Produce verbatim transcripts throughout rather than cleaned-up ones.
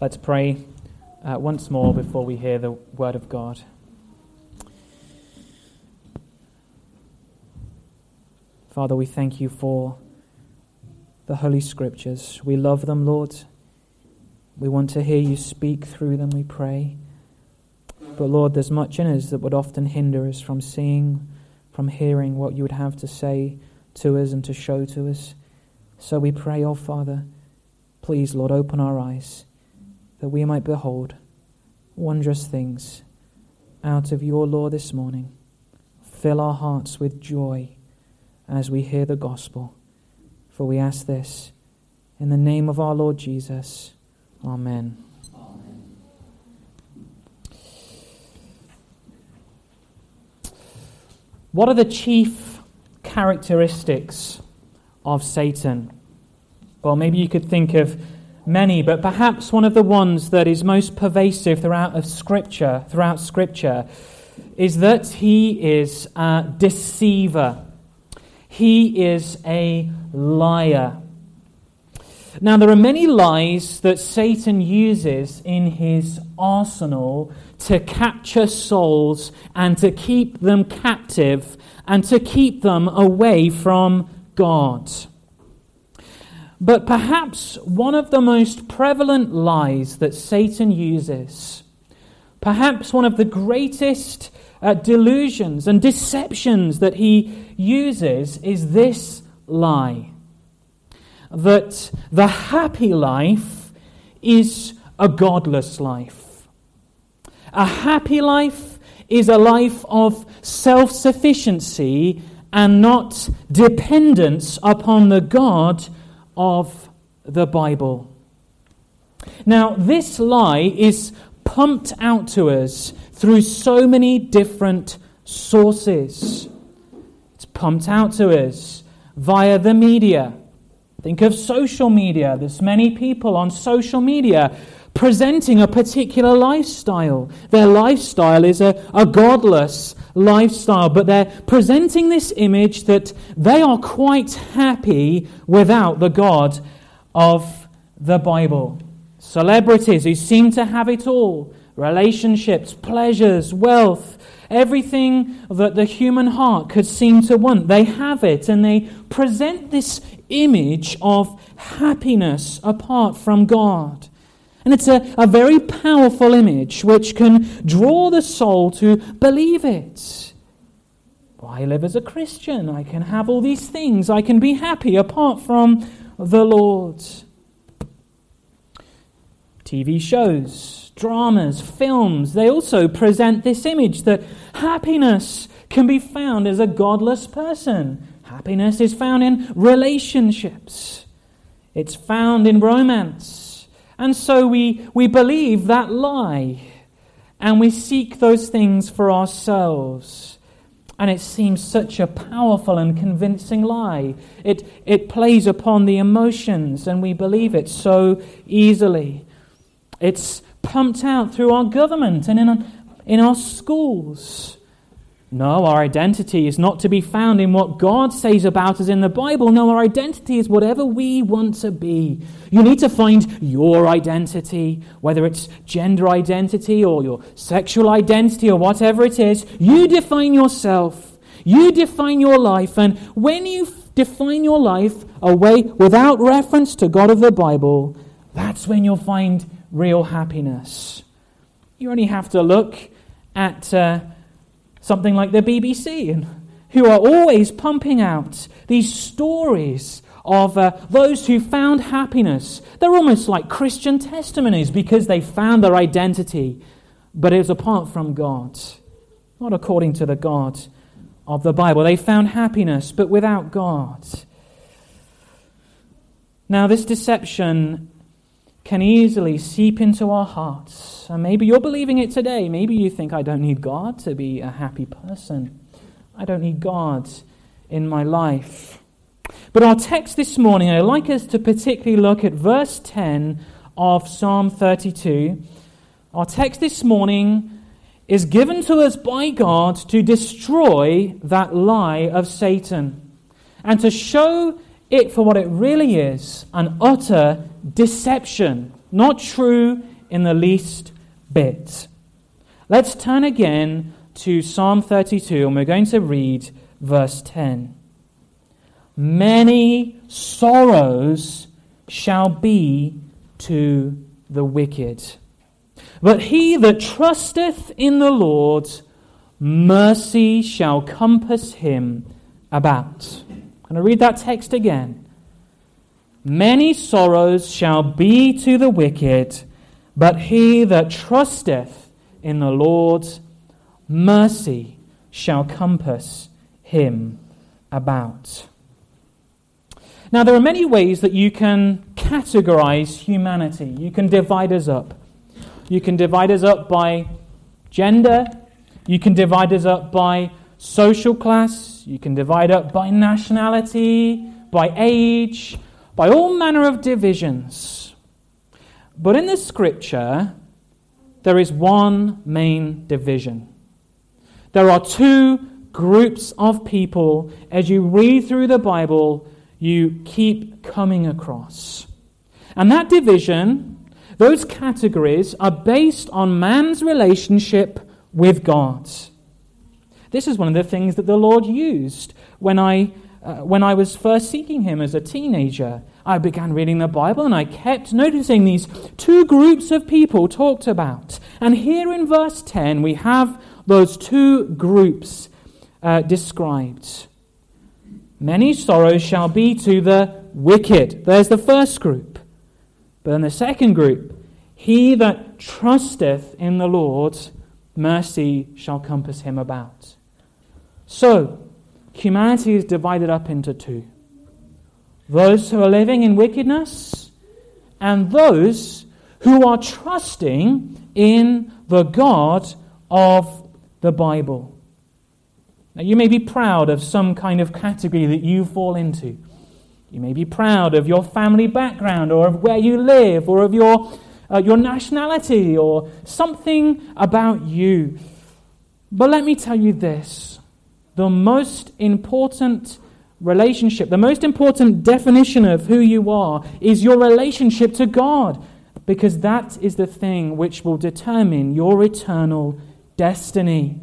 Let's pray uh, once more before we hear the word of God. Father, we thank you for the Holy Scriptures. We love them, Lord. We want to hear you speak through them, we pray. But Lord, there's much in us that would often hinder us from seeing, from hearing what you would have to say to us and to show to us. So we pray, oh Father, please, Lord, open our eyes that we might behold wondrous things out of your law this morning. Fill our hearts with joy as we hear the gospel. For we ask this in the name of our Lord Jesus. Amen. Amen. What are the chief characteristics of Satan? Well, maybe you could think of many, but perhaps one of the ones that is most pervasive throughout of Scripture, throughout Scripture, is that he is a deceiver. He is a liar. Now, there are many lies that Satan uses in his arsenal to capture souls and to keep them captive and to keep them away from God. But perhaps one of the most prevalent lies that Satan uses, perhaps one of the greatest uh, delusions and deceptions that he uses is this lie: that the happy life is a godless life. A happy life is a life of self-sufficiency and not dependence upon the God of the Bible. Now, this lie is pumped out to us through so many different sources. It's pumped out to us via the media. Think of social media. There's many people on social media presenting a particular lifestyle. Their lifestyle is a, a godless lifestyle, but they're presenting this image that they are quite happy without the God of the Bible. Celebrities who seem to have it all: relationships, pleasures, wealth, everything that the human heart could seem to want. They have it, and they present this image of happiness apart from God. And it's a, a very powerful image which can draw the soul to believe it. Well, I live as a Christian. I can have all these things. I can be happy apart from the Lord. T V shows, dramas, films, they also present this image that happiness can be found as a godless person. Happiness is found in relationships. It's found in romance. And so we, we believe that lie, and we seek those things for ourselves. And it seems such a powerful and convincing lie. It, it plays upon the emotions, and we believe it so easily. It's pumped out through our government and in, in our schools. No, our identity is not to be found in what God says about us in the Bible. No, our identity is whatever we want to be. You need to find your identity, whether it's gender identity or your sexual identity or whatever it is. You define yourself. You define your life. And when you define your life away without reference to God of the Bible, that's when you'll find real happiness. You only have to look at Uh, something like the B B C, who are always pumping out these stories of uh, those who found happiness. They're almost like Christian testimonies because they found their identity, but it was apart from God, not according to the God of the Bible. They found happiness, but without God. Now, this deception can easily seep into our hearts. And maybe you're believing it today. Maybe you think, I don't need God to be a happy person. I don't need God in my life. But our text this morning, I'd like us to particularly look at verse ten of Psalm thirty-two. Our text this morning is given to us by God to destroy that lie of Satan and to show it for what it really is, an utter deception, not true in the least bit. Let's turn again to Psalm thirty-two, and we're going to read verse ten. Many sorrows shall be to the wicked, but he that trusteth in the Lord, mercy shall compass him about. I'm going to read that text again. Many sorrows shall be to the wicked, but he that trusteth in the Lord, mercy shall compass him about. Now, there are many ways that you can categorize humanity. You can divide us up. You can divide us up by gender. You can divide us up by social class. You can divide up by nationality, by age, by all manner of divisions. But in the Scripture, there is one main division. There are two groups of people, as you read through the Bible, you keep coming across. And that division, those categories, are based on man's relationship with God. This is one of the things that the Lord used when I uh, when I was first seeking Him as a teenager. I began reading the Bible and I kept noticing these two groups of people talked about. And here in verse ten we have those two groups uh, described. Many sorrows shall be to the wicked. There's the first group. But in the second group, he that trusteth in the Lord, mercy shall compass him about. So, humanity is divided up into two. Those who are living in wickedness and those who are trusting in the God of the Bible. Now, you may be proud of some kind of category that you fall into. You may be proud of your family background or of where you live or of your, uh, your nationality or something about you. But let me tell you this. The most important relationship, the most important definition of who you are is your relationship to God, because that is the thing which will determine your eternal destiny.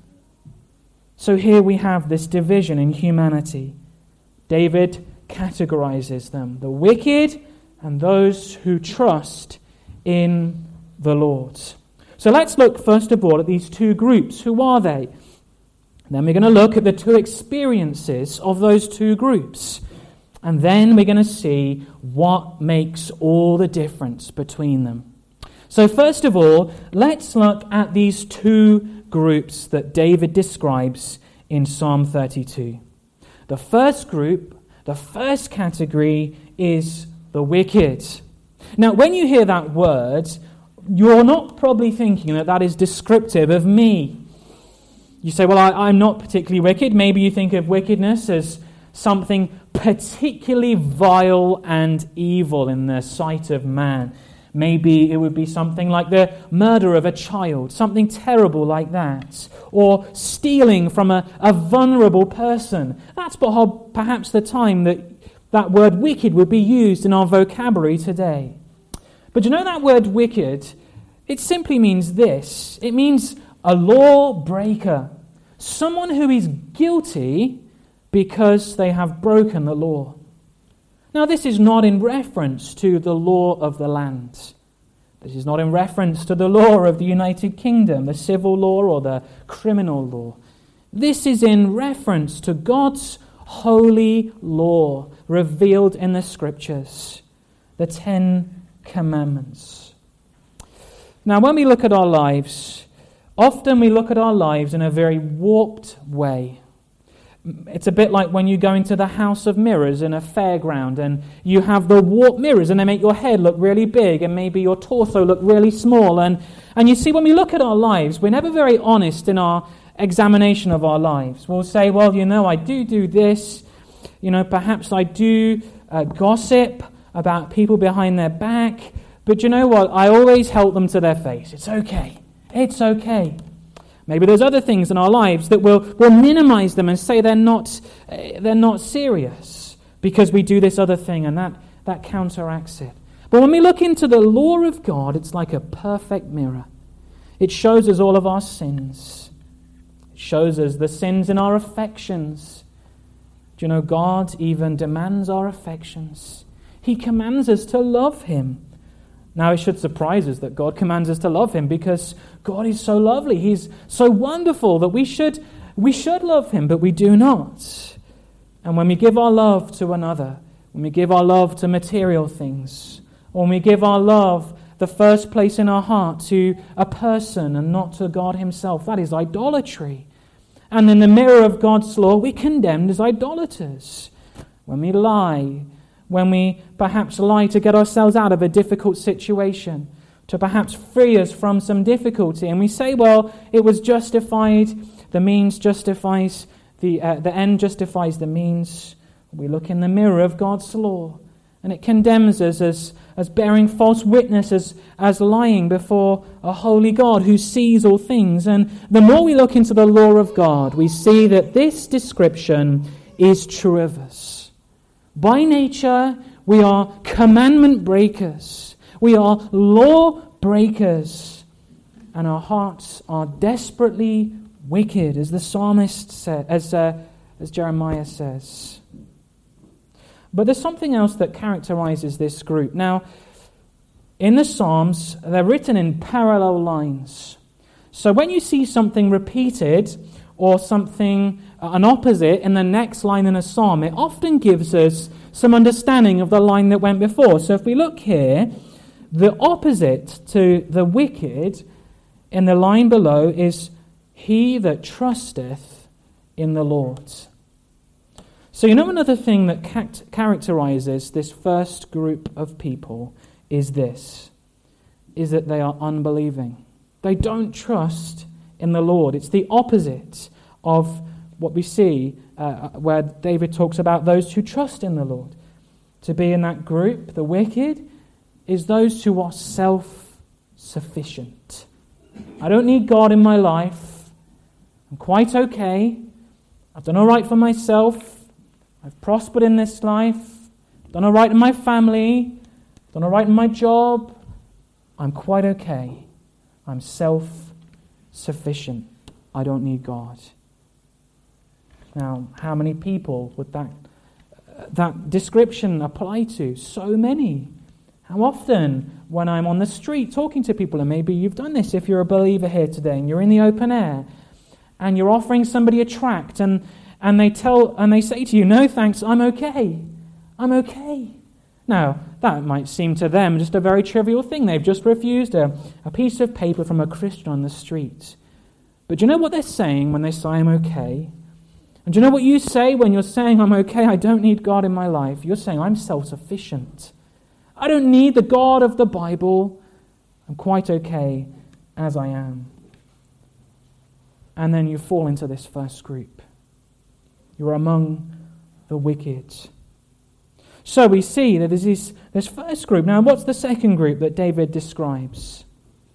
So here we have this division in humanity. David categorizes them, the wicked and those who trust in the Lord. So let's look first of all at these two groups. Who are they? Then we're going to look at the two experiences of those two groups. And then we're going to see what makes all the difference between them. So first of all, let's look at these two groups that David describes in Psalm thirty-two. The first group, the first category is the wicked. Now, when you hear that word, you're not probably thinking that that is descriptive of me. You say, well, I, I'm not particularly wicked. Maybe you think of wickedness as something particularly vile and evil in the sight of man. Maybe it would be something like the murder of a child, something terrible like that, or stealing from a, a vulnerable person. That's perhaps the time that that word wicked would be used in our vocabulary today. But you know that word wicked, it simply means this. It means a lawbreaker, someone who is guilty because they have broken the law. Now, this is not in reference to the law of the land. This is not in reference to the law of the United Kingdom, the civil law or the criminal law. This is in reference to God's holy law revealed in the Scriptures, the Ten Commandments. Now, when we look at our lives, often we look at our lives in a very warped way. It's a bit like when you go into the house of mirrors in a fairground and you have the warped mirrors and they make your head look really big and maybe your torso look really small. And, and you see, when we look at our lives, we're never very honest in our examination of our lives. We'll say, well, you know, I do do this. You know, perhaps I do uh, gossip about people behind their back. But you know what? I always help them to their face. It's okay. It's okay. Maybe there's other things in our lives that will will minimize them and say they're not uh, they're not serious because we do this other thing and that, that counteracts it. But when we look into the law of God, it's like a perfect mirror. It shows us all of our sins. It shows us the sins in our affections. Do you know, God even demands our affections. He commands us to love Him. Now, it should surprise us that God commands us to love Him, because God is so lovely. He's so wonderful that we should, we should love Him, but we do not. And when we give our love to another, when we give our love to material things, or when we give our love the first place in our heart to a person and not to God Himself, that is idolatry. And in the mirror of God's law, we're condemned as idolaters. When we lie, when we perhaps lie to get ourselves out of a difficult situation, to perhaps free us from some difficulty, and we say, well, it was justified, the means justifies, the, uh, the end justifies the means. We look in the mirror of God's law, and it condemns us as, as bearing false witness, as, as lying before a holy God who sees all things. And the more we look into the law of God, we see that this description is true of us. By nature, we are commandment breakers. We are law breakers. And our hearts are desperately wicked, as the psalmist said, as, uh, as Jeremiah says. But there's something else that characterizes this group. Now, in the Psalms, they're written in parallel lines. So when you see something repeated or something, uh, an opposite in the next line in a psalm, it often gives us some understanding of the line that went before. So if we look here, the opposite to the wicked in the line below is he that trusteth in the Lord. So you know, another thing that characterizes this first group of people is this, is that they are unbelieving. They don't trust in the Lord. It's the opposite of what we see uh, where David talks about those who trust in the Lord. To be in that group, the wicked, is those who are self-sufficient. I don't need God in my life. I'm quite okay. I've done all right for myself. I've prospered in this life, done all right in my family, done all right in my job. I'm quite okay. I'm self-sufficient. I don't need God. Now, how many people would that, uh, that description apply to? So many. How often when I'm on the street talking to people, and maybe you've done this if you're a believer here today, and you're in the open air, and you're offering somebody a tract, and And they tell and they say to you, no thanks, I'm okay. I'm okay. Now, that might seem to them just a very trivial thing. They've just refused a, a piece of paper from a Christian on the street. But do you know what they're saying when they say I'm okay? And do you know what you say when you're saying I'm okay, I don't need God in my life? You're saying I'm self-sufficient. I don't need the God of the Bible. I'm quite okay as I am. And then you fall into this first group. You're among the wicked. So we see that there's this, this first group. Now, what's the second group that David describes?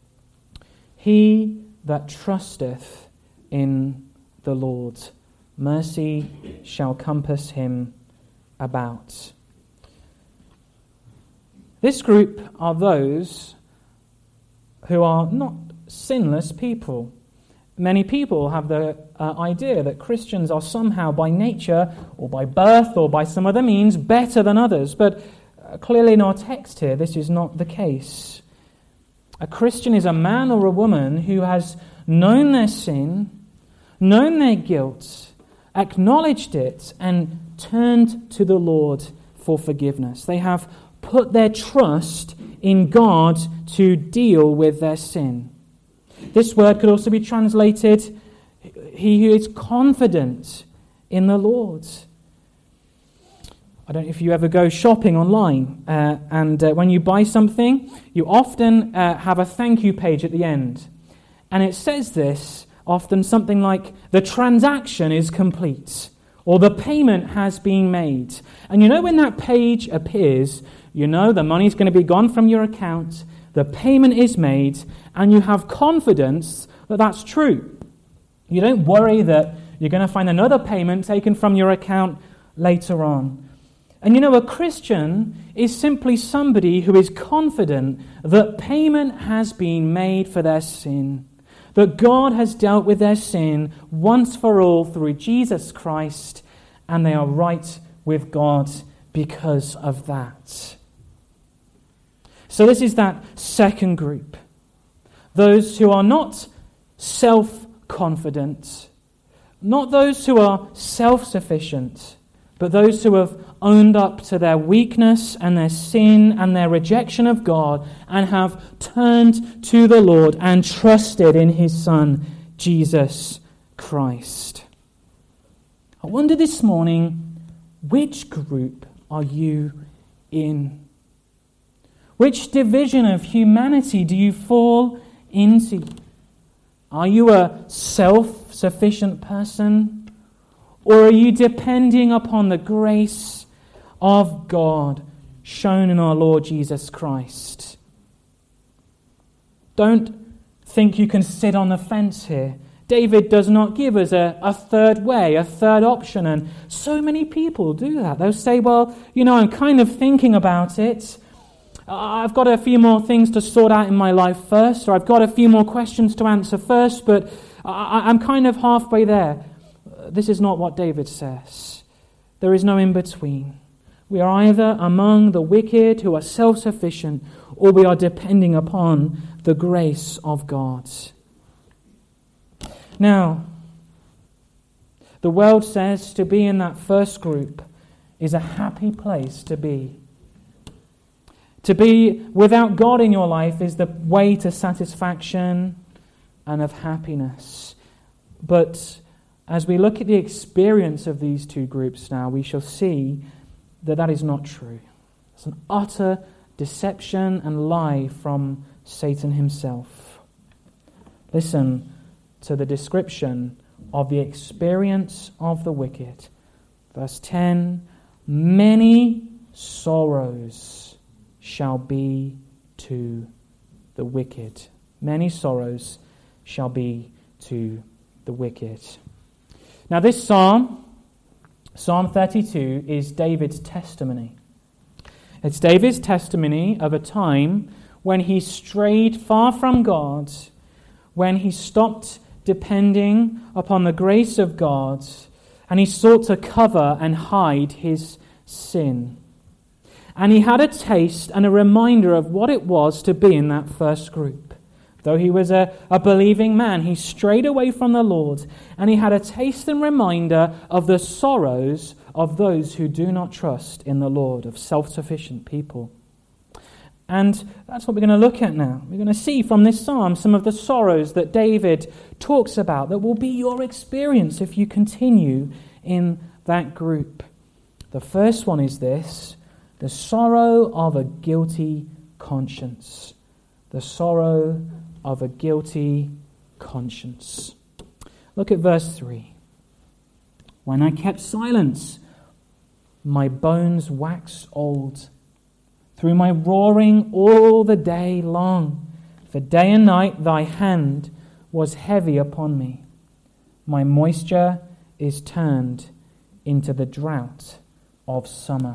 He that trusteth in the Lord, mercy shall compass him about. This group are those who are not sinless people. Many people have the uh, idea that Christians are somehow by nature or by birth or by some other means better than others. But uh, clearly in our text here, this is not the case. A Christian is a man or a woman who has known their sin, known their guilt, acknowledged it, and turned to the Lord for forgiveness. They have put their trust in God to deal with their sin. This word could also be translated, he who is confident in the Lord. I don't know if you ever go shopping online, uh, and uh, when you buy something, you often uh, have a thank you page at the end. And it says this, often something like, the transaction is complete, or the payment has been made. And you know when that page appears, you know the money's going to be gone from your account, the payment is made, and you have confidence that that's true. You don't worry that you're going to find another payment taken from your account later on. And you know, a Christian is simply somebody who is confident that payment has been made for their sin, that God has dealt with their sin once for all through Jesus Christ, and they are right with God because of that. So this is that second group. Those who are not self-confident, not those who are self-sufficient, but those who have owned up to their weakness and their sin and their rejection of God and have turned to the Lord and trusted in His Son, Jesus Christ. I wonder this morning, which group are you in? Which division of humanity do you fall into? Are you a self-sufficient person? Or are you depending upon the grace of God shown in our Lord Jesus Christ? Don't think you can sit on the fence here. David does not give us a, a third way, a third option, and so many people do that. They'll say, well, you know, I'm kind of thinking about it. I've got a few more things to sort out in my life first, or I've got a few more questions to answer first, but I, I'm kind of halfway there. This is not what David says. There is no in-between. We are either among the wicked who are self-sufficient, or we are depending upon the grace of God. Now, the world says to be in that first group is a happy place to be. To be without God in your life is the way to satisfaction and of happiness. But as we look at the experience of these two groups now, we shall see that that is not true. It's an utter deception and lie from Satan himself. Listen to the description of the experience of the wicked. Verse ten, many sorrows shall be to the wicked. Many sorrows shall be to the wicked. Now this psalm, Psalm thirty-two, is David's testimony. It's David's testimony of a time when he strayed far from God, when he stopped depending upon the grace of God, and he sought to cover and hide his sin. And he had a taste and a reminder of what it was to be in that first group. Though he was a, a believing man, he strayed away from the Lord, and he had a taste and reminder of the sorrows of those who do not trust in the Lord, of self-sufficient people. And that's what we're going to look at now. We're going to see from this psalm some of the sorrows that David talks about that will be your experience if you continue in that group. The first one is this: the sorrow of a guilty conscience. The sorrow of a guilty conscience. Look at verse three. When I kept silence, my bones waxed old. Through my roaring all the day long, for day and night thy hand was heavy upon me. My moisture is turned into the drought of summer.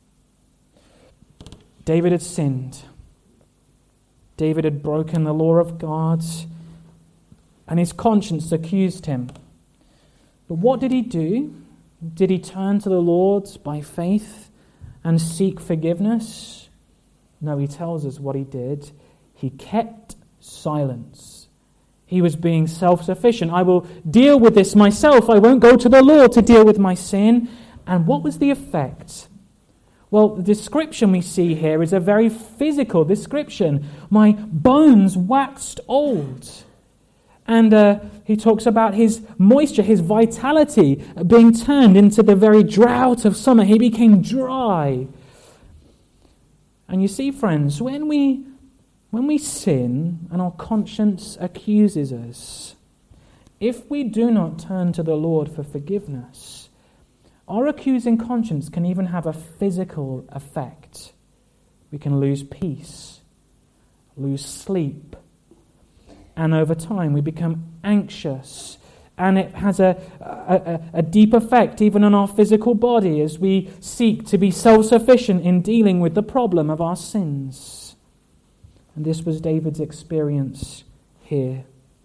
David had sinned. David had broken the law of God, and his conscience accused him. But what did he do? Did he turn to the Lord by faith and seek forgiveness? No, he tells us what he did. He kept silence. He was being self-sufficient. I will deal with this myself. I won't go to the Lord to deal with my sin. And what was the effect? Well, the description we see here is a very physical description. My bones waxed old. And uh, he talks about his moisture, his vitality being turned into the very drought of summer. He became dry. And you see, friends, when we when we sin and our conscience accuses us, if we do not turn to the Lord for forgiveness, our accusing conscience can even have a physical effect. We can lose peace, lose sleep, and over time we become anxious And it has a, a, a deep effect even on our physical body as we seek to be self-sufficient in dealing with the problem of our sins. And this was David's experience here.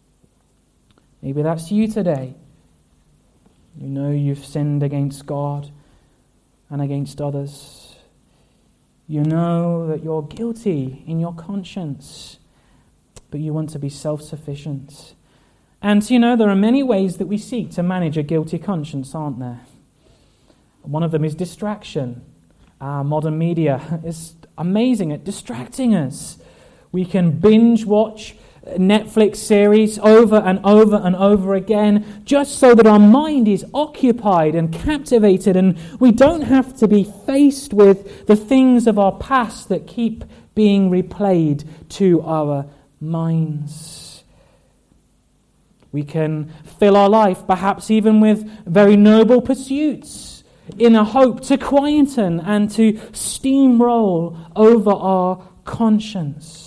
Maybe that's you today. You know you've sinned against God and against others. You know that you're guilty in your conscience, but you want to be self-sufficient. And, you know, there are many ways that we seek to manage a guilty conscience, aren't there? One of them is distraction. Our modern media is amazing at distracting us. We can binge watch Netflix series over and over and over again just so that our mind is occupied and captivated, and we don't have to be faced with the things of our past that keep being replayed to our minds. We can fill our life perhaps even with very noble pursuits in a hope to quieten and to steamroll over our conscience.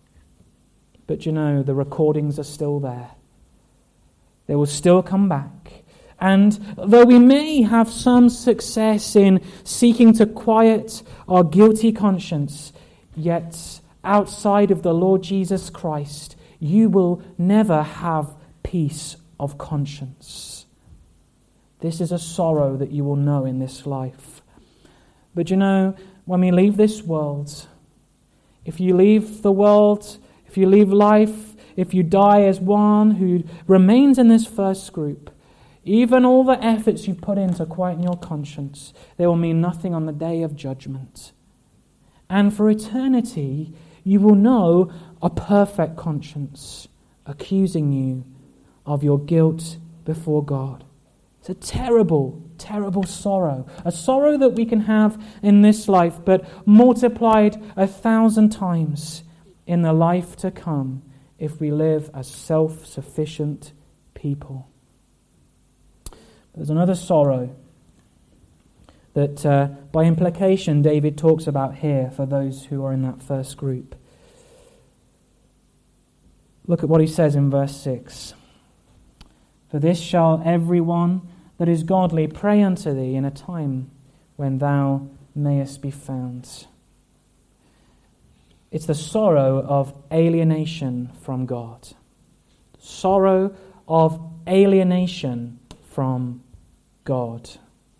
But you know, the recordings are still there. They will still come back. And though we may have some success in seeking to quiet our guilty conscience, yet outside of the Lord Jesus Christ, you will never have peace of conscience. This is a sorrow that you will know in this life. But you know, when we leave this world, if you leave the world, if you leave life, if you die as one who remains in this first group, even all the efforts you put in to quieten your conscience, they will mean nothing on the day of judgment. And for eternity, you will know a perfect conscience accusing you of your guilt before God. It's a terrible, terrible sorrow. A sorrow that we can have in this life, but multiplied a thousand times in the life to come if we live as self-sufficient people. There's another sorrow that uh, by implication David talks about here for those who are in that first group. Look at what he says in verse six. For this shall everyone that is godly pray unto thee in a time when thou mayest be found. It's the sorrow of alienation from God. Sorrow of alienation from God.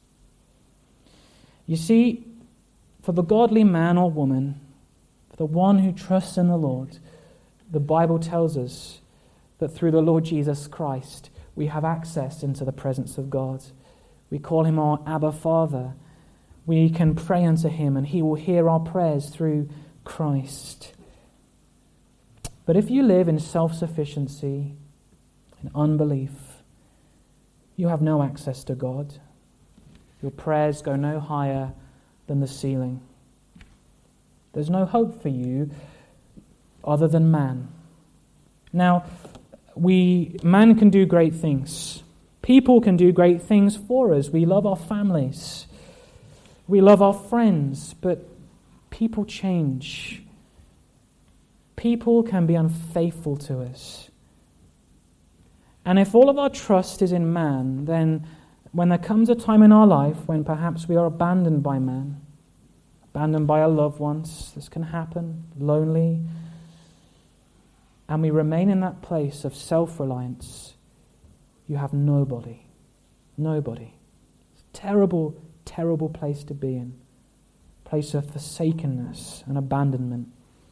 You see, for the godly man or woman, for the one who trusts in the Lord, the Bible tells us that through the Lord Jesus Christ, we have access into the presence of God. We call him our Abba Father. We can pray unto him and he will hear our prayers through Christ. But if you live in self-sufficiency, in unbelief, you have no access to God. Your prayers go no higher than the ceiling. There's no hope for you other than man. Now, we man can do great things. People can do great things for us. We love our families. We love our friends, but people change. People can be unfaithful to us. And if all of our trust is in man, then when there comes a time in our life when perhaps we are abandoned by man, abandoned by our loved ones, this can happen, lonely, and we remain in that place of self-reliance, you have nobody. Nobody. It's a terrible, terrible place to be in. A place of forsakenness and abandonment.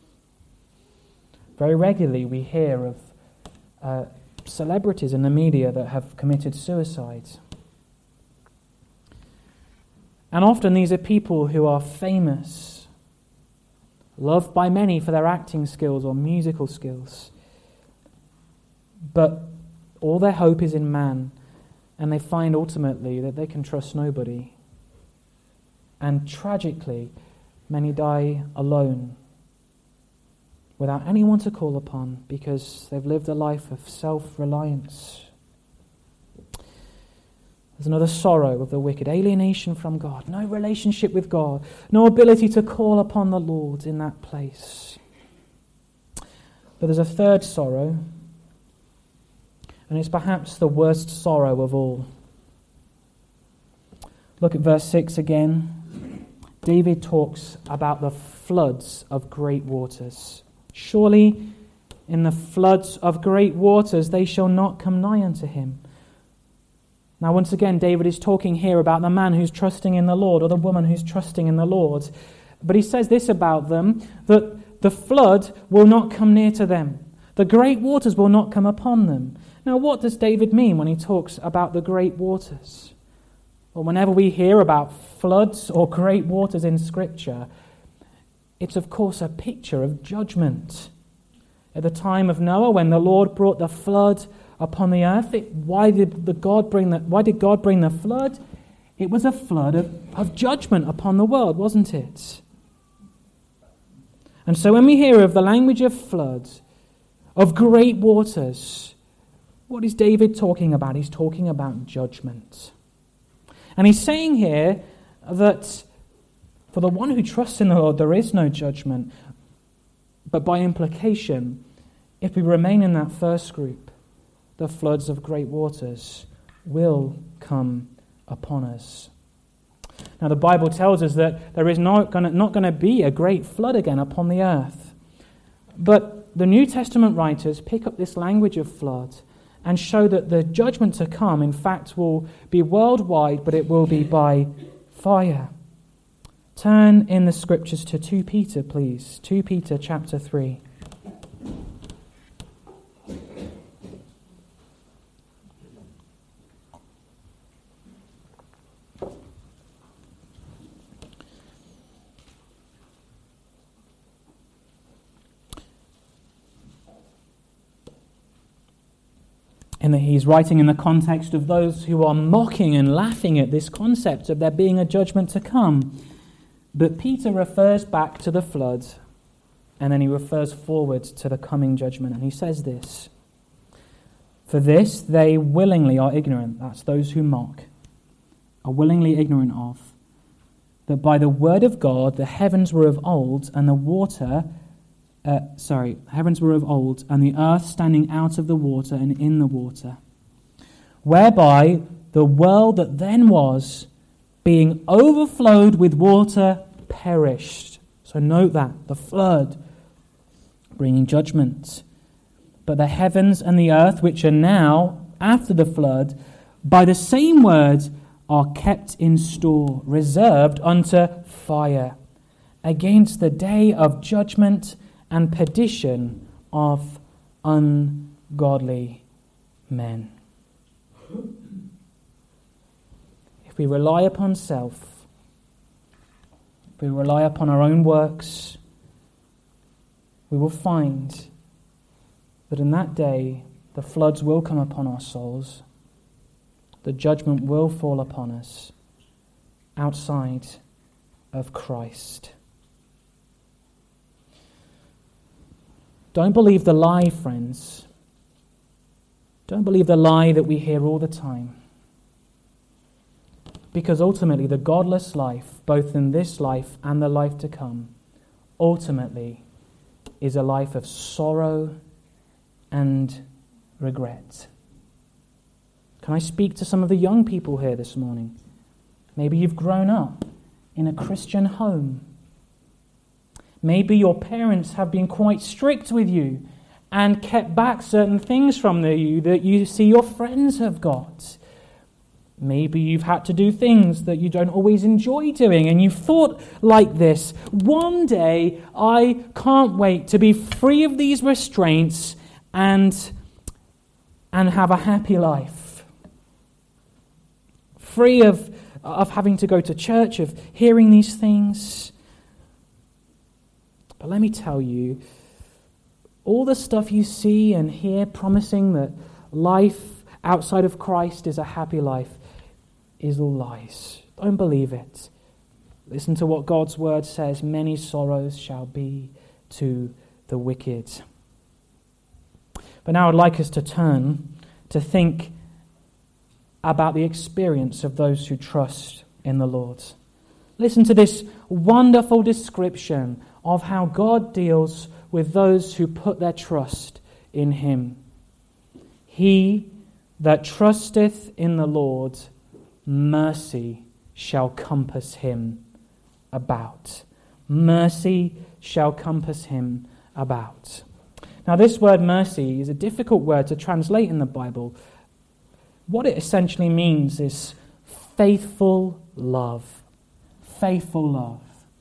Very regularly we hear of uh, celebrities in the media that have committed suicide. And often these are people who are famous, loved by many for their acting skills or musical skills. But all their hope is in man, and they find ultimately that they can trust nobody. And tragically, many die alone, without anyone to call upon, because they've lived a life of self-reliance. There's another sorrow of the wicked, alienation from God, no relationship with God, no ability to call upon the Lord in that place. But there's a third sorrow, And it's perhaps the worst sorrow of all. Look at verse six again. David talks about the floods of great waters. Surely in the floods of great waters they shall not come nigh unto him. Now once again, David is talking here about the man who's trusting in the Lord, or the woman who's trusting in the Lord. But he says this about them, that the flood will not come near to them. The great waters will not come upon them. Now what does David mean when he talks about the great waters? Well, whenever we hear about floods or great waters in Scripture, it's of course a picture of judgment. At the time of Noah, when the Lord brought the flood upon the earth, it, why did the God bring the why did God bring the flood? It was a flood of, of judgment upon the world, wasn't it? And so when we hear of the language of floods, of great waters, what is David talking about? He's talking about judgment. And he's saying here that for the one who trusts in the Lord, there is no judgment. But by implication, if we remain in that first group, the floods of great waters will come upon us. Now the Bible tells us that there is not going to, not going to be a great flood again upon the earth. But the New Testament writers pick up this language of flood and show that the judgment to come, in fact, will be worldwide, but it will be by fire. Turn in the Scriptures to Second Peter, please. Second Peter chapter three. And he's writing in the context of those who are mocking and laughing at this concept of there being a judgment to come. But Peter refers back to the flood, and then he refers forward to the coming judgment. And he says this: "For this they willingly are ignorant," that's those who mock, "are willingly ignorant of, that by the word of God the heavens were of old, and the water Uh, sorry, heavens were of old, and the earth standing out of the water and in the water, whereby the world that then was, being overflowed with water, perished." So note that, the flood, bringing judgment. "But the heavens and the earth, which are now, after the flood, by the same word, are kept in store, reserved unto fire, against the day of judgment and perdition of ungodly men." If we rely upon self, if we rely upon our own works, we will find that in that day the floods will come upon our souls, the judgment will fall upon us outside of Christ. Don't believe the lie, friends. Don't believe the lie that we hear all the time. Because ultimately, the godless life, both in this life and the life to come, ultimately is a life of sorrow and regret. Can I speak to some of the young people here this morning? Maybe you've grown up in a Christian home. Maybe your parents have been quite strict with you and kept back certain things from you that you see your friends have got. Maybe you've had to do things that you don't always enjoy doing, and you've thought like this: one day I can't wait to be free of these restraints and, and have a happy life. Free of, of having to go to church, of hearing these things. But let me tell you, all the stuff you see and hear promising that life outside of Christ is a happy life is all lies. Don't believe it. Listen to what God's word says: many sorrows shall be to the wicked. But now I'd like us to turn to think about the experience of those who trust in the Lord. Listen to this wonderful description of how God deals with those who put their trust in Him. He that trusteth in the Lord, mercy shall compass him about. Mercy shall compass him about. Now, this word mercy is a difficult word to translate in the Bible. What it essentially means is faithful love. Faithful love.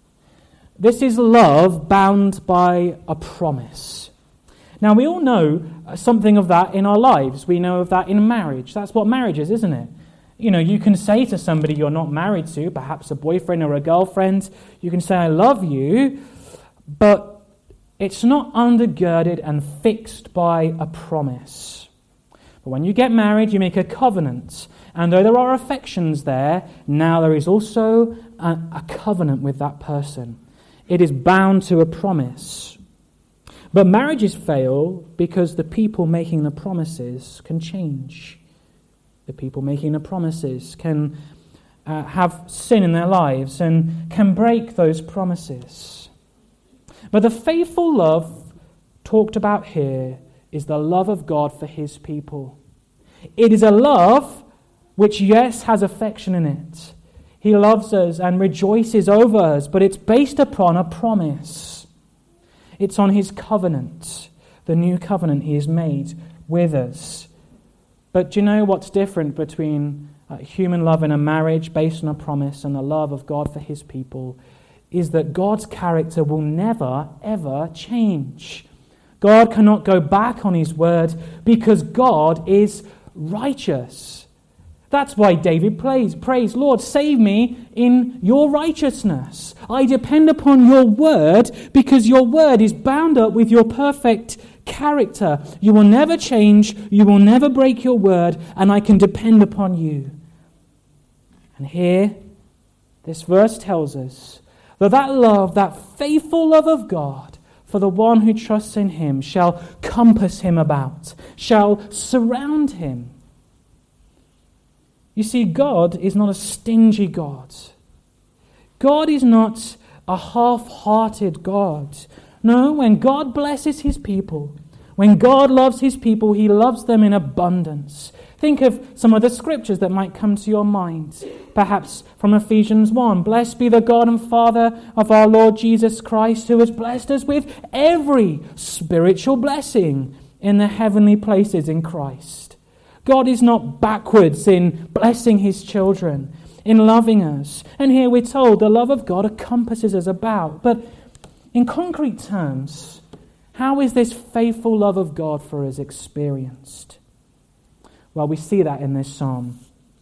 This is love bound by a promise. Now, we all know something of that in our lives. We know of that in marriage. That's what marriage is, isn't it? You know, you can say to somebody you're not married to, perhaps a boyfriend or a girlfriend, you can say, I love you, but it's not undergirded and fixed by a promise. But when you get married, you make a covenant. And though there are affections there, now there is also a, a covenant with that person. It is bound to a promise. But marriages fail because the people making the promises can change. The people making the promises can uh, have sin in their lives and can break those promises. But the faithful love talked about here is the love of God for his people. It is a love which, yes, has affection in it. He loves us and rejoices over us, but it's based upon a promise. It's on his covenant, the new covenant he has made with us. But do you know what's different between uh, human love in a marriage based on a promise and the love of God for his people? Is that God's character will never, ever change. God cannot go back on his word because God is righteous. That's why David prays, prays, Lord, save me in your righteousness. I depend upon your word because your word is bound up with your perfect character. You will never change, you will never break your word, and I can depend upon you. And here, this verse tells us that that love, that faithful love of God for the one who trusts in him shall compass him about, shall surround him. You see, God is not a stingy God. God is not a half-hearted God. No, when God blesses his people, when God loves his people, he loves them in abundance. Think of some of the scriptures that might come to your mind. Perhaps from Ephesians one. Blessed be the God and Father of our Lord Jesus Christ, who has blessed us with every spiritual blessing in the heavenly places in Christ. God is not backwards in blessing his children, in loving us. And here we're told the love of God encompasses us about. But in concrete terms, how is this faithful love of God for us experienced? Well, we see that in this psalm.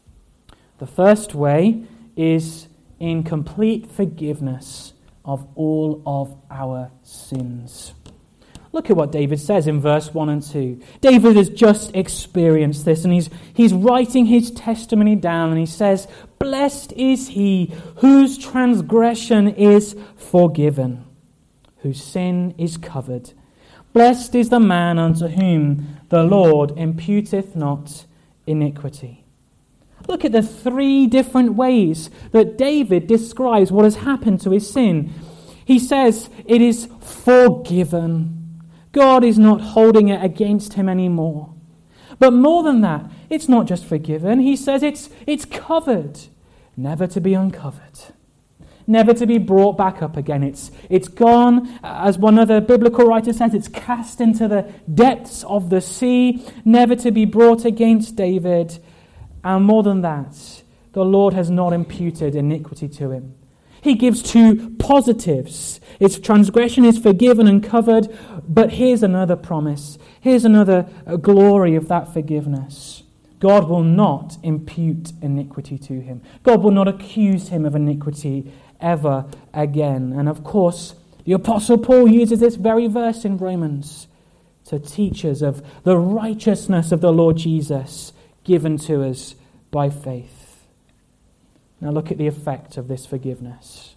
The first way is in complete forgiveness of all of our sins. Look at what David says in verse one and two. David has just experienced this, and he's, he's writing his testimony down, and he says, Blessed is he whose transgression is forgiven, whose sin is covered. Blessed is the man unto whom the Lord imputeth not iniquity. Look at the three different ways that David describes what has happened to his sin. He says it is forgiven. God is not holding it against him anymore. But more than that, it's not just forgiven. He says it's, it's covered, never to be uncovered. Never to be brought back up again. It's, it's gone, as one other biblical writer says, it's cast into the depths of the sea, never to be brought against David. And more than that, the Lord has not imputed iniquity to him. He gives two positives. Its transgression is forgiven and covered, but here's another promise. Here's another glory of that forgiveness. God will not impute iniquity to him. God will not accuse him of iniquity ever again. And of course, the Apostle Paul uses this very verse in Romans to teach us of the righteousness of the Lord Jesus given to us by faith. Now look at the effect of this forgiveness.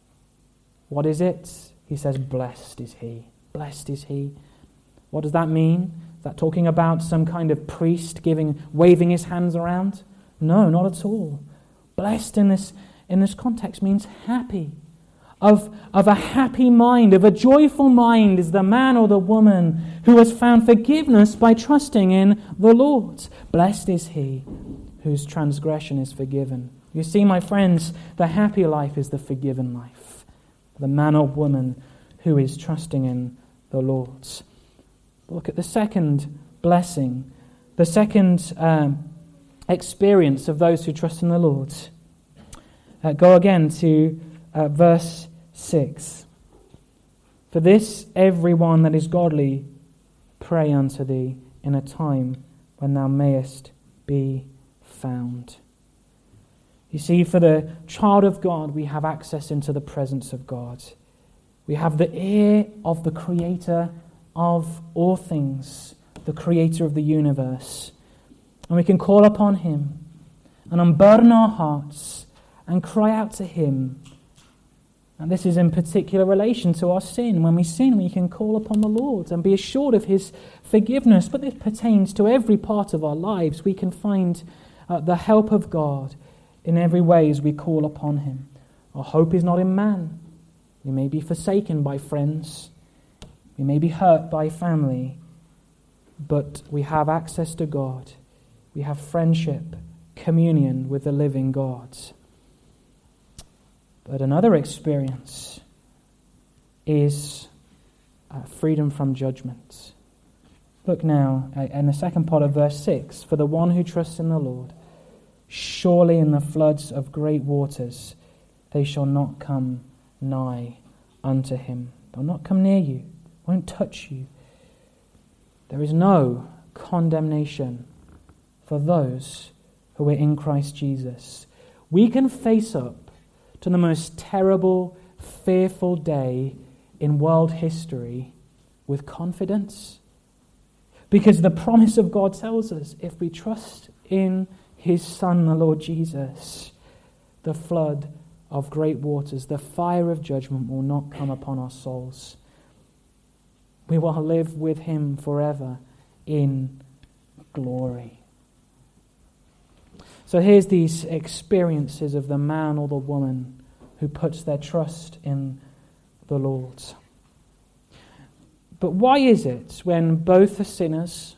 What is it? He says, blessed is he. Blessed is he. What does that mean? Is that talking about some kind of priest giving, waving his hands around? No, not at all. Blessed in this in this context means happy. of, of a happy mind, of a joyful mind, is the man or the woman who has found forgiveness by trusting in the Lord. Blessed is he whose transgression is forgiven. You see, my friends, the happy life is the forgiven life. The man or woman who is trusting in the Lord. Look at the second blessing, the second um, experience of those who trust in the Lord. Uh, go again to uh, verse six. For this everyone that is godly pray unto thee in a time when thou mayest be found. You see, for the child of God, we have access into the presence of God. We have the ear of the Creator of all things, the Creator of the universe. And we can call upon Him and unburden our hearts and cry out to Him. And this is in particular relation to our sin. When we sin, we can call upon the Lord and be assured of His forgiveness. But this pertains to every part of our lives. We can find uh, the help of God in every way as we call upon Him. Our hope is not in man. We may be forsaken by friends. We may be hurt by family. But we have access to God. We have friendship, communion with the living God. But another experience is uh, freedom from judgment. Look now uh, in the second part of verse six. For the one who trusts in the Lord, surely in the floods of great waters they shall not come nigh unto him. They'll not come near you, won't touch you. There is no condemnation for those who are in Christ Jesus. We can face up to the most terrible, fearful day in world history with confidence. Because the promise of God tells us, if we trust in His Son, the Lord Jesus, the flood of great waters, the fire of judgment will not come upon our souls. We will live with Him forever in glory. So here's these experiences of the man or the woman who puts their trust in the Lord. But why is it when both are sinners,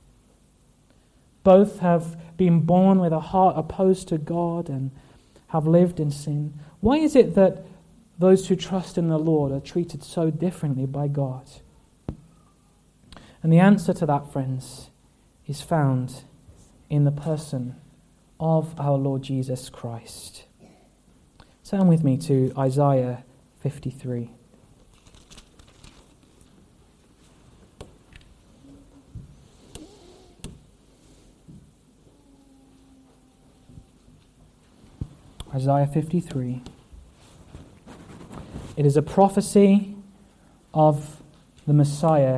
both have been born with a heart opposed to God and have lived in sin, why is it that those who trust in the Lord are treated so differently by God? And the answer to that, friends, is found in the person of our Lord Jesus Christ. Turn with me to Isaiah fifty-three. Isaiah fifty-three. It is a prophecy of the Messiah.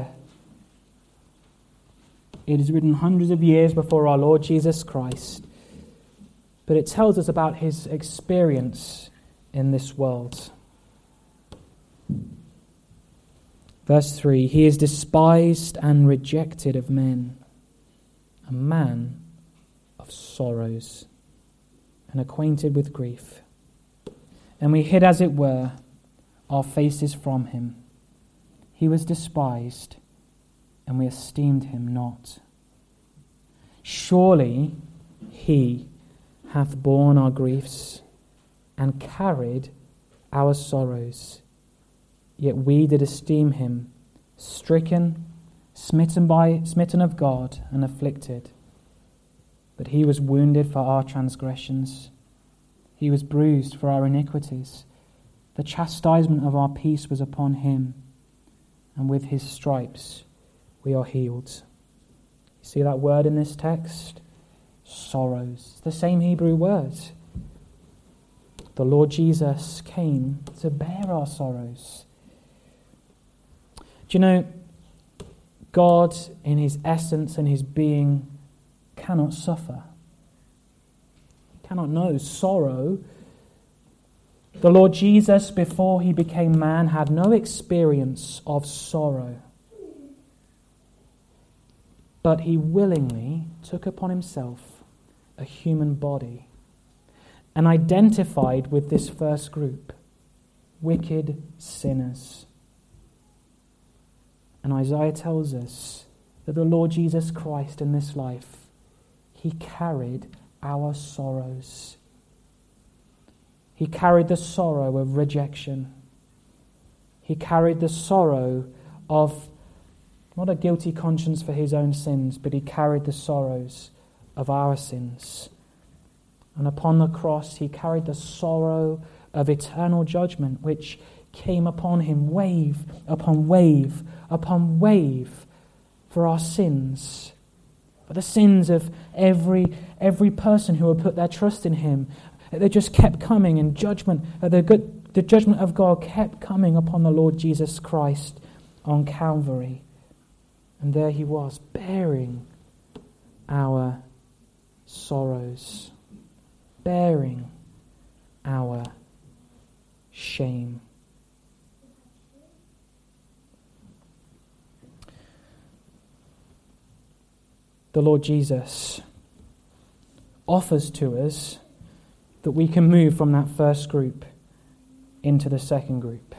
It is written hundreds of years before our Lord Jesus Christ. But it tells us about His experience in this world. Verse three, He is despised and rejected of men, a man of sorrows and acquainted with grief. And we hid, as it were, our faces from Him. He was despised, and we esteemed Him not. Surely He hath borne our griefs and carried our sorrows. Yet we did esteem Him stricken, smitten by smitten of God, and afflicted. But He was wounded for our transgressions. He was bruised for our iniquities. The chastisement of our peace was upon Him, and with His stripes we are healed. You see that word in this text? Sorrows. It's the same Hebrew word. The Lord Jesus came to bear our sorrows. Do you know, God in His essence and His being cannot suffer. Cannot know sorrow. The Lord Jesus, before He became man, had no experience of sorrow. But He willingly took upon Himself a human body and identified with this first group. wicked sinners. And Isaiah tells us that the Lord Jesus Christ in this life, he carried our sorrows. He carried the sorrow of rejection. He carried the sorrow of not a guilty conscience for his own sins, but he carried the sorrows of our sins. And upon the cross, he carried the sorrow of eternal judgment, which came upon him wave upon wave upon wave for our sins, for the sins of every every person who would put their trust in him. They just kept coming, and judgment, the good, the judgment of God kept coming upon the Lord Jesus Christ on Calvary. And there he was, bearing our sorrows, bearing our shame. The Lord Jesus offers to us that we can move from that first group into the second group.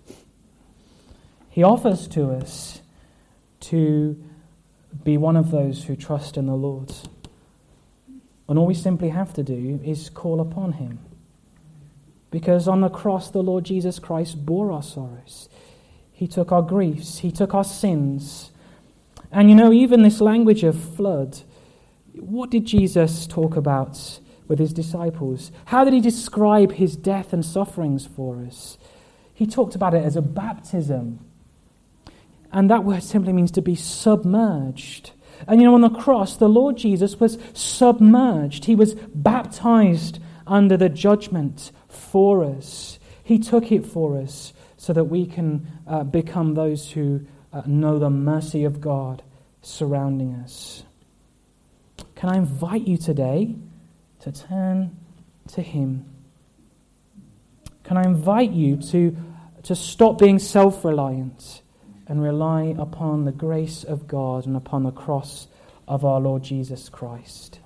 He offers to us to be one of those who trust in the Lord. And all we simply have to do is call upon him. Because on the cross, the Lord Jesus Christ bore our sorrows. He took our griefs. He took our sins. And you know, even this language of flood, what did Jesus talk about with his disciples? How did he describe his death and sufferings for us? He talked about it as a baptism. And that word simply means to be submerged. And you know, on the cross, the Lord Jesus was submerged. He was baptized under the judgment for us. He took it for us so that we can uh, become those who uh, know the mercy of God surrounding us. Can I invite you today to turn to him? Can I invite you to, to stop being self-reliant and rely upon the grace of God and upon the cross of our Lord Jesus Christ?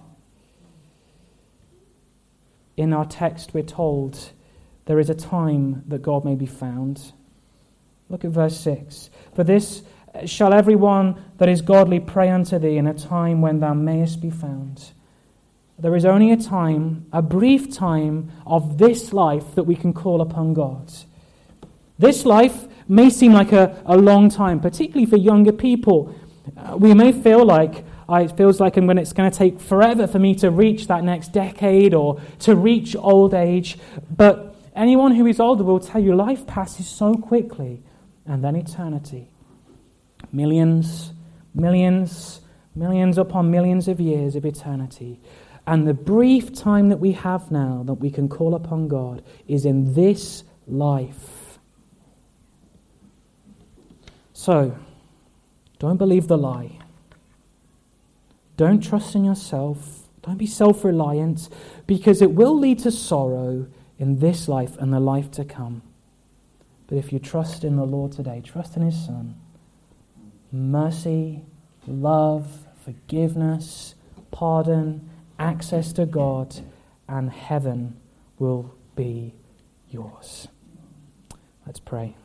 In our text, we're told there is a time that God may be found. Look at verse six. For this shall everyone that is godly pray unto thee in a time when thou mayest be found. There is only a time, a brief time of this life that we can call upon God. This life may seem like a, a long time, particularly for younger people. Uh, we may feel like, uh, it feels like when it's going to take forever for me to reach that next decade or to reach old age. But anyone who is older will tell you life passes so quickly. And then eternity. Millions, millions, millions upon millions of years of eternity. And the brief time that we have now that we can call upon God is in this life. So, don't believe the lie. Don't trust in yourself. Don't be self-reliant, because it will lead to sorrow in this life and the life to come. But if you trust in the Lord today, trust in his Son, mercy, love, forgiveness, pardon, access to God, and heaven will be yours. Let's pray.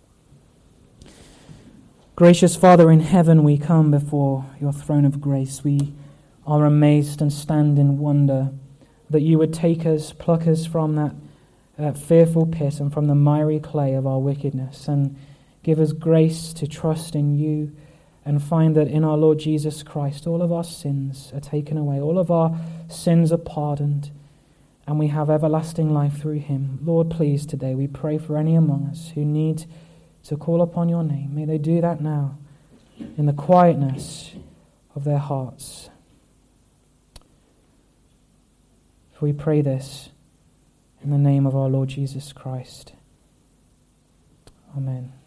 Gracious Father in heaven, we come before your throne of grace. We are amazed and stand in wonder that you would take us, pluck us from that uh, fearful pit and from the miry clay of our wickedness, and give us grace to trust in you and find that in our Lord Jesus Christ all of our sins are taken away, all of our sins are pardoned, and we have everlasting life through him. Lord, please today we pray for any among us who need to call upon your name. May they do that now in the quietness of their hearts. For we pray this in the name of our Lord Jesus Christ. Amen.